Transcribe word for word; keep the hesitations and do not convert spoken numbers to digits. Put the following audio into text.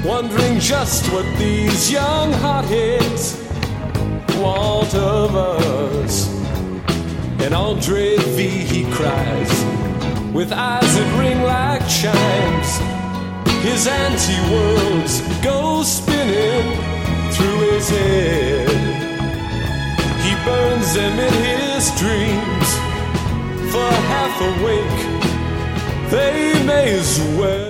wondering just what these young hotheads want of us. And Andre V, he cries, with eyes that ring like chimes. His anti-worlds go spinning through his head. He burns them in his dreams. For half awake, they may as well